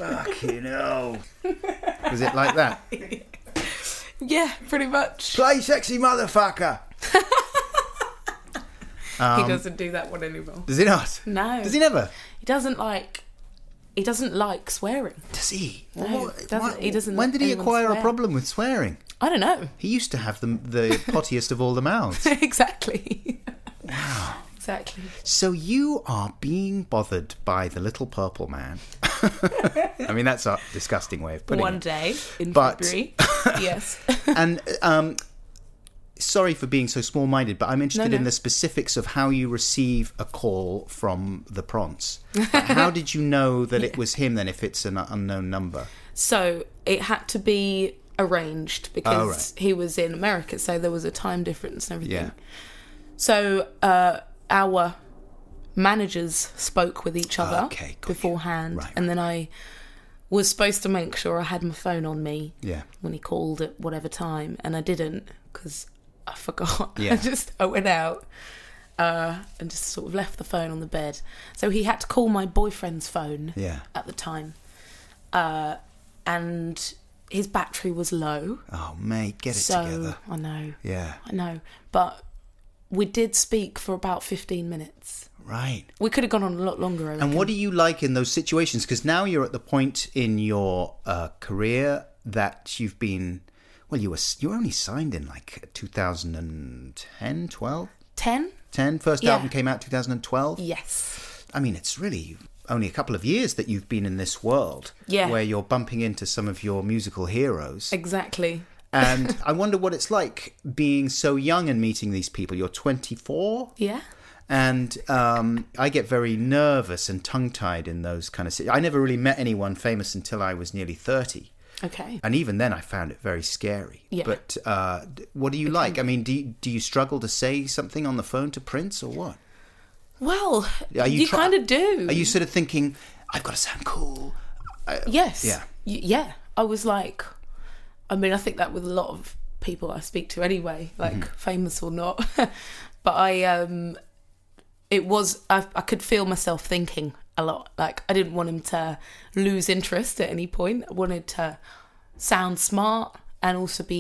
Fucking hell. Was it like that? Yeah, pretty much. Play sexy motherfucker. He doesn't do that one anymore. Does he not? No. Does he never? He doesn't like swearing. Does he? No, he doesn't. When did he anyone acquire swear. a problem with swearing? I don't know. He used to have the pottiest of all the mouths. Exactly. Wow. Exactly. So you are being bothered by the little purple man. I mean, that's a disgusting way of putting One it. day in But- February. Yes. And sorry for being so small-minded, but I'm interested No. in the specifics of how you receive a call from the Prance. How did you know that it was him then, if it's an unknown number? So it had to be arranged because right. he was in America, so there was a time difference and everything. Yeah. So our managers spoke with each other Okay, got you. beforehand, Right, and then I was supposed to make sure I had my phone on me Yeah. when he called at whatever time, and I didn't because I forgot. Yeah. I went out and just sort of left the phone on the bed. So he had to call my boyfriend's phone Yeah. at the time, and his battery was low. Oh, mate, get it So together. I Yeah. know, but we did speak for about 15 minutes. Right. We could have gone on a lot longer, I reckon. And what do you like in those situations? Because now you're at the point in your career that you've been... Well, you were only signed in like 2010, 12? 10? 10? First Yeah. album came out 2012? Yes. I mean, it's really only a couple of years that you've been in this world. Yeah. Where you're bumping into some of your musical heroes. Exactly. And I wonder what it's like being so young and meeting these people. You're 24? Yeah. And I get very nervous and tongue-tied in those kind of... I never really met anyone famous until I was nearly 30. Okay. And even then I found it very scary. Yeah. But what do you like? I mean, do you struggle to say something on the phone to Prince or what? Well, Are you kind of do. Are you sort of thinking, I've got to sound cool? Yes. Yeah. Yeah. I was like... I mean, I think that with a lot of people I speak to anyway, like famous or not. But it was... I could feel myself thinking a lot. Like, I didn't want him to lose interest at any point. I wanted to sound smart and also be